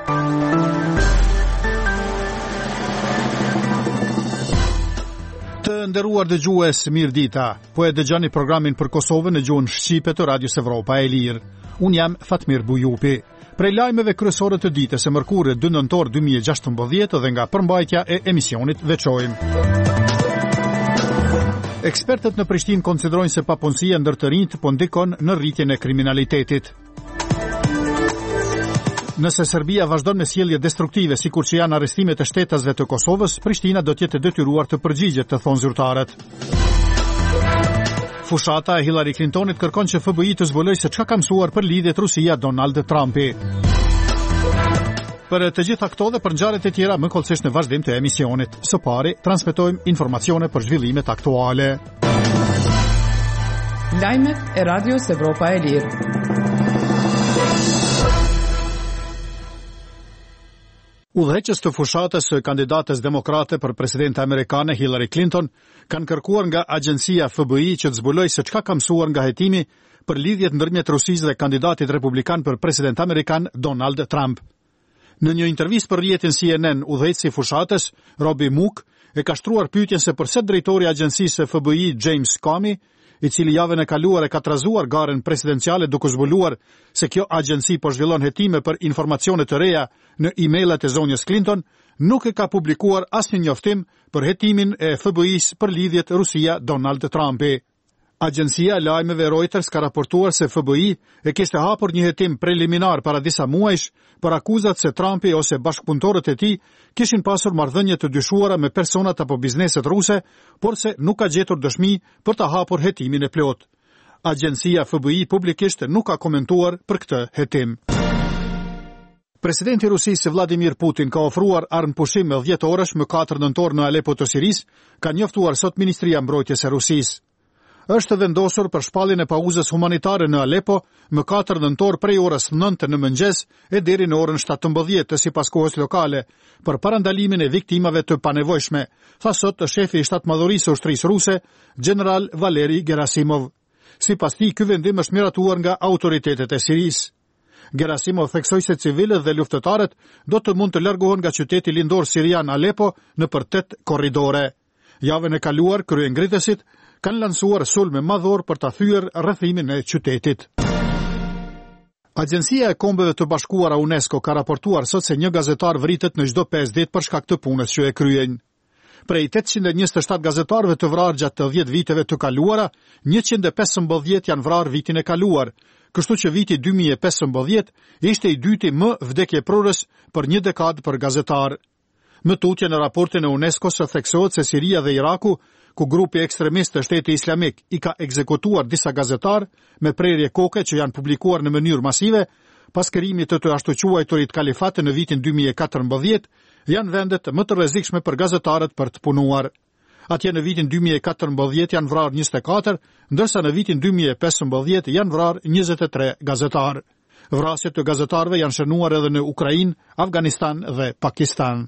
Të nderuar dëgjues, mirëdita. Po e dëgjoni programin për Kosovën në gjuhën shqipe të Radios Evropa e Lirë. Unë jam Fatmir Bujupi. Prej lajmeve kryesore të ditës së mërkurë 2 nëntor 2016 dhe nga përmbajtja e emisionit veçojmë. Ekspertët në Prishtinë konsiderojnë se papunësia ndër të rinjt po ndikon në rritjen e kriminalitetit. Nëse Serbia vazhdon me sjellje destruktive sikur që janë arrestimet e shtetasve të Kosovës, Prishtina do të jetë e detyruar të përgjigjet, të thonë zyrtarët. Fushata e Hillary Clintonit kërkon që FBI të zbulojë se çka ka mësuar për lidhjet Rusia-Donald Trumpi. Për të gjitha këto dhe për ngjarjet e tjera më kollësisht në vazhdim të emisionit. Së pari, transmetojmë informacione për zhvillimet aktuale. Lajmet e Radios Evropa e Lirë. Udhëheqës të fushatës së kandidates demokrate për presidente amerikane Hillary Clinton kanë kërkuar nga agjencia FBI që të zbulojë se çka ka mësuar nga hetimi për lidhjet ndërmjet Rusisë dhe kandidatit republikan për president amerikan Donald Trump. Në një intervistë për rrjetin CNN, udhëheqësi i fushatës, Robbie Mook, e ka shtruar pyetjen se përse drejtori i agjencisë së FBI James Comey, i cili javën e kaluar e ka trazuar garen presidenciale duke zbuluar se kjo agjenci po zhvillon hetime për informacione të reja në emailët e zonjës Clinton, nuk e ka publikuar asnjë njoftim për hetimin e FBI-s për lidhjet Rusia-Donald Trumpi. Agjencia e lajmeve Reuters ka raportuar se FBI e kishte hapur një hetim preliminar para disa muajsh për akuzat se Trumpi ose bashkëpunëtorët e tij kishin pasur marrëdhënie të dyshuara me personat apo bizneset ruse, por se nuk ka gjetur dëshmi për ta hapur hetimin e plot. Agjencia FBI publikisht nuk ka komentuar për këtë hetim. Presidenti i Rusisë Vladimir Putin ka ofruar armëpushim me 10 orësh më 4 nëntor në Alepo të Sirisë, ka njoftuar sot Ministria e Mbrojtjes e Rusisë. Është vendosur për shpalljen e pauzës humanitare në Alepo më 4 nëntor prej orës 9 në mëngjes e deri në orën 17 sipas kohës lokale, për parandalimin e viktimave të panevojshme, tha sot shefi i shtatmadhërisë së ushtrisë ruse, General Valeri Gerasimov. Sipas tij, ky vendim është miratuar nga autoritetet e Sirisë. Gerasimov theksoi se civilët dhe luftëtarët do të mund të largohen nga qyteti lindor sirian Alepo në për 8 korridore. Javën e kaluar, kryengritësit kanë lansuar sulme madhor për ta thyer rrethimin e qytetit. Agjencia e Kombeve të Bashkuara UNESCO ka raportuar sot se një gazetar vritet në çdo 5 ditë për shkak të punës që e kryen. Prej 827 gazetarëve të vrarë gjatë të 10 viteve të kaluara, 115 janë vrarë vitin e kaluar, kështu që viti 2015 ishte i dyti më vdekjeprorës për një dekadë për gazetar. Më tutje në raportin e UNESCO së theksohet se Siria dhe Iraku, ku grupi ekstremist të Shteti Islamik i ka ekzekutuar disa gazetar me prerje koke që janë publikuar në mënyrë masive, pas krijimit të ashtu quajturit kalifate në vitin 2014, janë vendet më të rrezikshme për gazetarët për të punuar. Atje në vitin 2014 janë vrarë 24, ndërsa në vitin 2015 janë vrarë 23 gazetarë. Vrasjet të gazetarëve janë shënuar edhe në Ukrainë, Afganistan dhe Pakistan.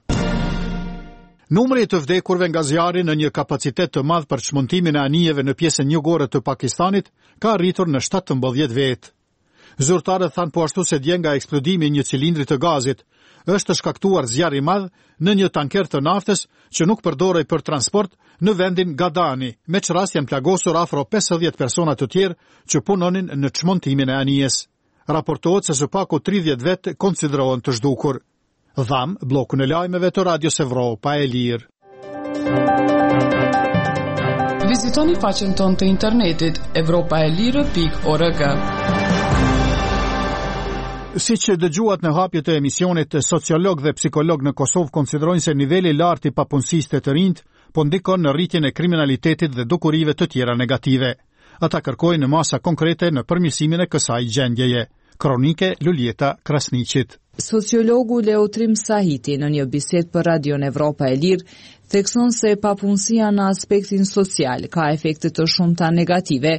Numri i të vdekurve nga zjarri në një kapacitet të madh për çmontimin e anijeve në pjesën jugore të Pakistanit ka arritur në 17 vetë. Zyrtarët thanë po ashtu se dje nga eksplodimi i një cilindri të gazit është shkaktuar zjarr i madh në një tanker të naftës që nuk përdorej për transport në vendin Gadani, me që rast janë plagosur afro 50 persona të tjerë që punonin në çmontimin e anijes. Raportohet se së paku 30 vetë konsiderohen të zhdukur. Dham, blokun e lajmeve të Radios Evropa e Lirë. Vizitoni faqen tonë të internetit evropaelire.org. Si që dëgjuat në hapje të emisionit, sociolog dhe psikolog në Kosovë konsiderojnë se niveli lartë i papunësisë të rinjt po ndikon në rritjen e kriminalitetit dhe dukurive të tjera negative. Ata kërkojnë masa konkrete në përmirësimin e kësaj gjendjeje. Kronike Luljeta Krasniqit. Sociologu Leotrim Sahiti në një bisedë për Radion Evropa e Lirë thekson se papunësia në aspektin social ka efekte të shumta negative,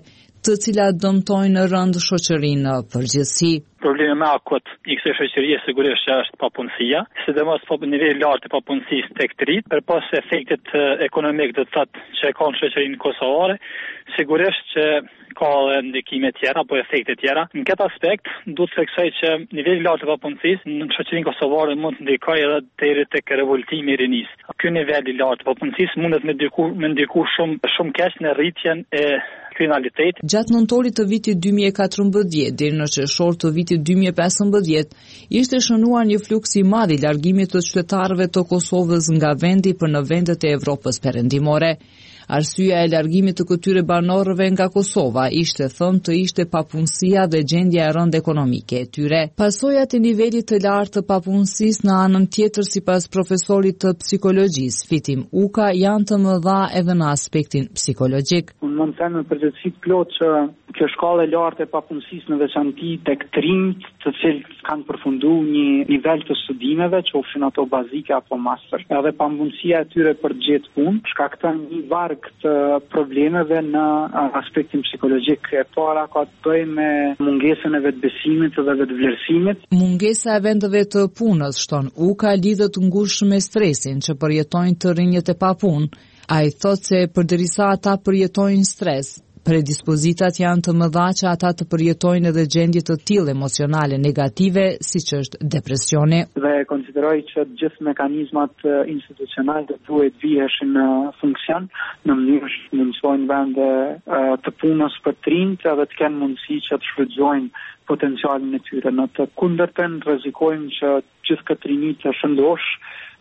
të cilat dëmtojnë rënd shoqërinë në përgjithësi. Problemi më akut i kësaj shoqërie sigurisht që është papunësia, sidomos niveli i lartë i papunësisë tek të rinjt, përpas efektit ekonomik do të thotë që ka në shoqërinë kosovare, sigurisht që ka ndikime tjera apo efekte tjera. Në këtë aspekt duhet të theksoj që niveli i lartë i papunësisë në shoqërinë kosovare mund të ndikojë edhe deri tek revoltimi i rinisë. Ky nivel i lartë i papunësisë mundet me ndiku shumë keq në rritjen e kriminalitet. Gjatë nëntorit të vitit 2014 deri në qershor të vitit 2015 ishte shënuar një fluks i madh i largimit të qytetarëve të Kosovës nga vendi për në vendet e Evropës perëndimore. Arsyeja e largimit të këtyre banorëve nga Kosova ishte thënë të ishte papunësia dhe gjendja e rëndë ekonomike e tyre. Pasojat e nivelit të lartë të papunësisë në anën tjetër sipas profesorit të psikologjisë Fitim Uka janë të mëdha edhe në aspektin psikologjik. Unë mund të them me përgjithësi plot që kjo shkallë e lartë e papunësisë në veçanti tek të rinjt, të cilët kanë përfunduar një nivel të studimeve, qofshin ato bazike apo master. Edhe papunësia e tyre për të gjetur punë shkakton një varg të problemeve në aspektin psikologjik. E para ka të bëjë me mungesën e vetbesimit dhe vetvlerësimit. Mungesa e vendeve të punës, shton Uka, lidhet ngushtë me stresin që përjetojnë të rinjët e papunë. Ai thotë se përderisa ata përjetojnë stres, predispozitat janë të mëdha që ata të përjetojnë edhe gjendje të tillë emocionale negative, siç është depresioni. Dhe konsideroj që gjithë mekanizmat institucionale duhet viheshin në funksion, në mënyrë që mundsojnë vende të punës për të rinjt edhe të kenë mundësi që të shfrytëzojnë potencialin e tyre. Në të kundërtën rrezikojmë që gjithë këtë rinj të shëndosh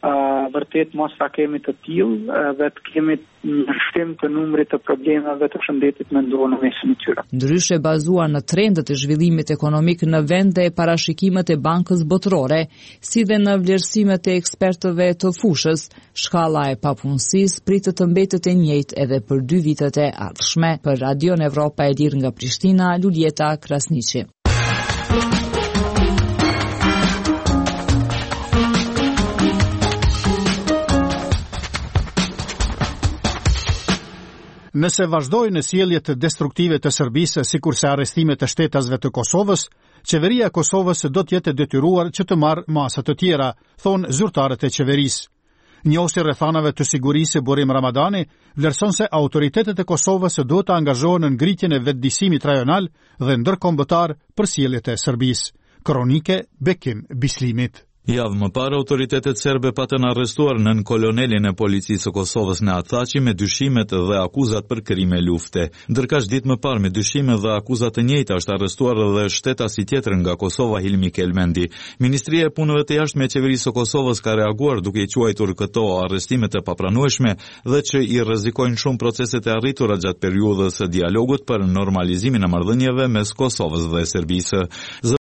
vërtet mos ta kemi të tillë dhe të kemi një shtim të numrit të problemeve të shëndetit mendor në mesin e tyre. Ndryshe bazuar në trendet e zhvillimit ekonomik në vend dhe parashikimet e Bankës Botërore, si dhe në vlerësimet e ekspertëve të fushës, shkalla e papunësisë pritet të mbetet e njëjtë edhe për 2 vitet e ardhshme. Për Radio Evropa e Lirë nga Prishtina, Luljeta Krasniqi. Nëse vazhdojnë sjelljet destruktive të Serbisë, sikurse arrestimet e shtetasve të Kosovës, qeveria e Kosovës do të jetë detyruar që të marrë masa të tjera, thonë zyrtarët e qeverisë. Njësi rrethanave të sigurisë Burim Ramadani vlerëson se autoritetet e Kosovës duhet të angazhohen në ngritjen e vetëdijsimit rajonal dhe ndërkombëtar për sjelljet e Serbisë. Kronike Bekim Bislimit. Javë më parë, autoritetet serbe patën arrestuar nën kolonelin e policisë së Kosovës në Athaçi me dyshimet dhe akuzat për krime lufte. Ndërkaq ditë më parë me dyshime dhe akuzat të njëjta është arrestuar edhe shtetasi tjetër nga Kosova Hilmi Kelmendi. Ministria e Punëve të Jashtme e Qeverisë së Kosovës ka reaguar duke i quajtur këto arrestime të papranueshme dhe që i rrezikojnë shumë proceset e arritura gjatë periudhës së dialogut për normalizimin e marrëdhënieve mes Kosovës dhe Serbisë.